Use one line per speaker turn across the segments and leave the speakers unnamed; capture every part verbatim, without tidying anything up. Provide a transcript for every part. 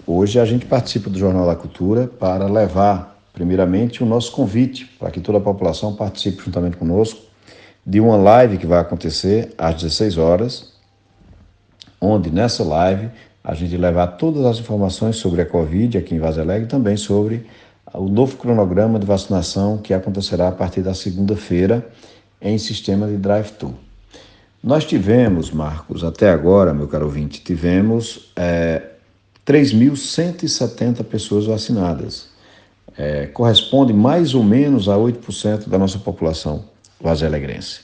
Hoje a gente participa do Jornal da Cultura para levar, primeiramente, o nosso convite para que toda a população participe juntamente conosco de uma live que vai acontecer às dezesseis horas, onde nessa live a gente levar todas as informações sobre a Covid aqui em Vaza Alegre e também sobre o novo cronograma de vacinação que acontecerá a partir da segunda-feira em sistema de drive-thru. Nós tivemos, Marcos, até agora, meu caro ouvinte, tivemos é, três mil cento e setenta pessoas vacinadas. É, corresponde mais ou menos a oito por cento da nossa população vazalegrense.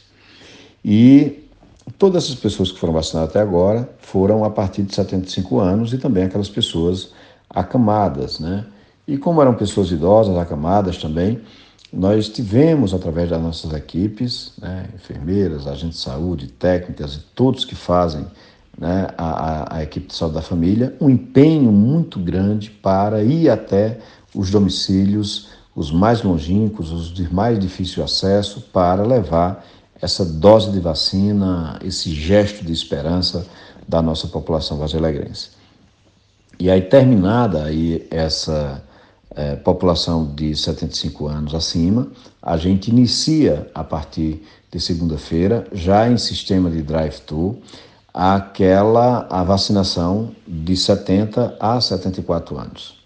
E todas essas pessoas que foram vacinadas até agora foram a partir de setenta e cinco anos e também aquelas pessoas acamadas, né? E como eram pessoas idosas, acamadas também, nós tivemos, através das nossas equipes, né, enfermeiras, agentes de saúde, técnicas e todos que fazem, né, a, a, a equipe de saúde da família, um empenho muito grande para ir até os domicílios, os mais longínquos, os de mais difícil acesso, para levar essa dose de vacina, esse gesto de esperança da nossa população vazalegrense. E aí, terminada aí essa é, população de setenta e cinco anos acima, a gente inicia, a partir de segunda-feira, já em sistema de drive-thru, aquela a vacinação de setenta a setenta e quatro anos.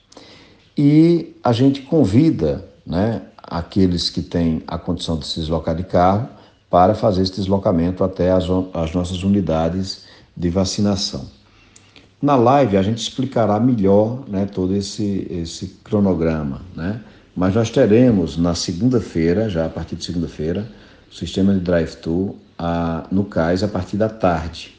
E a gente convida, né, aqueles que têm a condição de se deslocar de carro para fazer esse deslocamento até as, as nossas unidades de vacinação. Na live a gente explicará melhor, né, todo esse, esse cronograma, né? Mas nós teremos na segunda-feira, já a partir de segunda-feira, o sistema de drive-thru no cais a partir da tarde,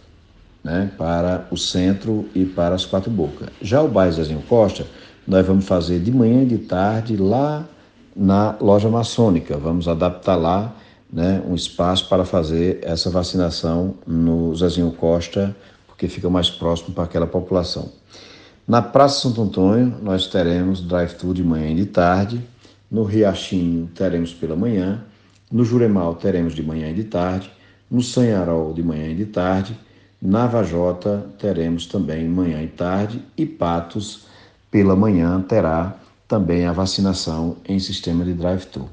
né, para o centro e para as Quatro Bocas. Já o bairro Zezinho Costa, nós vamos fazer de manhã e de tarde lá na loja maçônica. Vamos adaptar lá, né, um espaço para fazer essa vacinação no Zezinho Costa, porque fica mais próximo para aquela população. Na Praça Santo Antônio, nós teremos drive-thru de manhã e de tarde. No Riachinho, teremos pela manhã. No Juremal, teremos de manhã e de tarde. No Sanharol, de manhã e de tarde. Na Vajota, teremos também manhã e tarde. E Patos, pela manhã, terá também a vacinação em sistema de drive-thru.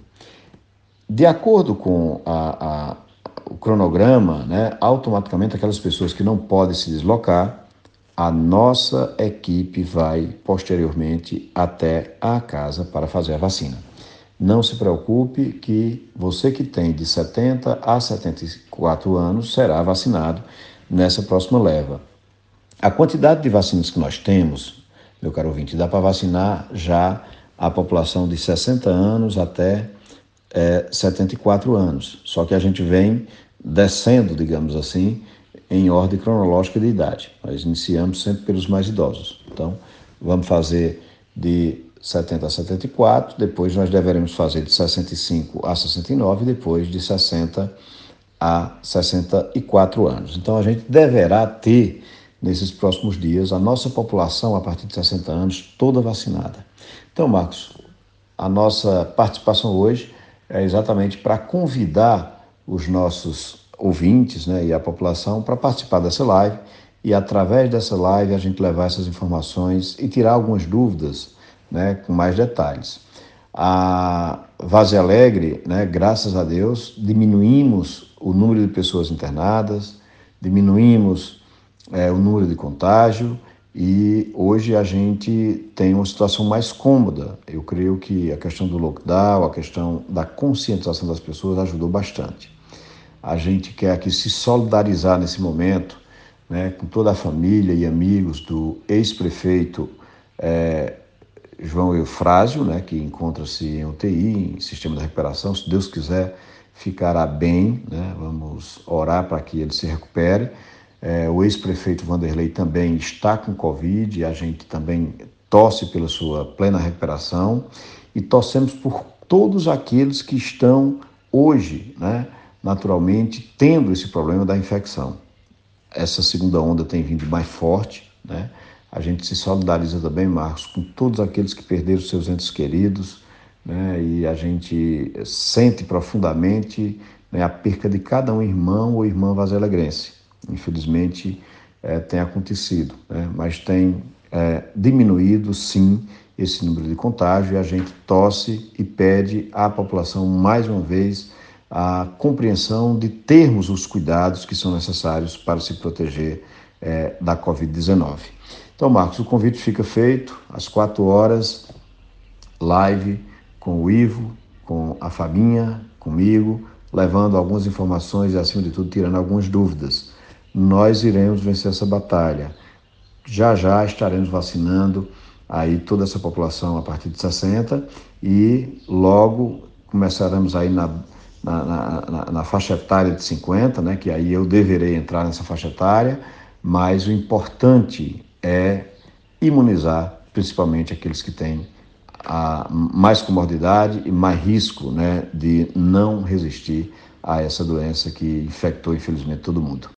De acordo com a, a, o cronograma, né, automaticamente aquelas pessoas que não podem se deslocar, a nossa equipe vai posteriormente até a casa para fazer a vacina. Não se preocupe que você que tem de setenta a setenta e quatro anos será vacinado nessa próxima leva. A quantidade de vacinas que nós temos, meu caro ouvinte, dá para vacinar já a população de sessenta anos até é, setenta e quatro anos. Só que a gente vem descendo, digamos assim, em ordem cronológica de idade. Nós iniciamos sempre pelos mais idosos. Então, vamos fazer de setenta a setenta e quatro, depois nós deveremos fazer de sessenta e cinco a sessenta e nove, depois de sessenta a sessenta e quatro anos. Então, a gente deverá ter, nesses próximos dias, a nossa população, a partir de sessenta anos, toda vacinada. Então, Marcos, a nossa participação hoje é exatamente para convidar os nossos ouvintes, né, e a população para participar dessa live e, através dessa live, a gente levar essas informações e tirar algumas dúvidas, né, com mais detalhes. A Vaza Alegre, né, graças a Deus, diminuímos o número de pessoas internadas, diminuímos é, o número de contágio e hoje a gente tem uma situação mais cômoda. Eu creio que a questão do lockdown, a questão da conscientização das pessoas ajudou bastante. A gente quer aqui se solidarizar nesse momento, né, com toda a família e amigos do ex-prefeito é, João Eufrásio, né, que encontra-se em U T I, em sistema de recuperação. Se Deus quiser, ficará bem, né? Vamos orar para que ele se recupere. É, o ex-prefeito Vanderlei também está com Covid e a gente também torce pela sua plena recuperação e torcemos por todos aqueles que estão hoje, né, naturalmente, tendo esse problema da infecção. Essa segunda onda tem vindo mais forte, né? A gente se solidariza também, Marcos, com todos aqueles que perderam seus entes queridos, né? E a gente sente profundamente, né, a perca de cada um irmão ou irmã vazalegrense. Infelizmente, é, tem acontecido, né? Mas tem é, diminuído, sim, esse número de contágio, e a gente torce e pede à população, mais uma vez, a compreensão de termos os cuidados que são necessários para se proteger é, da covid dezenove. Então, Marcos, o convite fica feito às quatro horas, live com o Ivo, com a Fabinha, comigo, levando algumas informações e, acima de tudo, tirando algumas dúvidas. Nós iremos vencer essa batalha. Já já estaremos vacinando aí toda essa população a partir de sessenta e logo começaremos aí na, na, na, na faixa etária de cinquenta, né, que aí eu deverei entrar nessa faixa etária, mas o importante é imunizar principalmente aqueles que têm a mais comorbidade e mais risco, né, de não resistir a essa doença que infectou, infelizmente, todo mundo.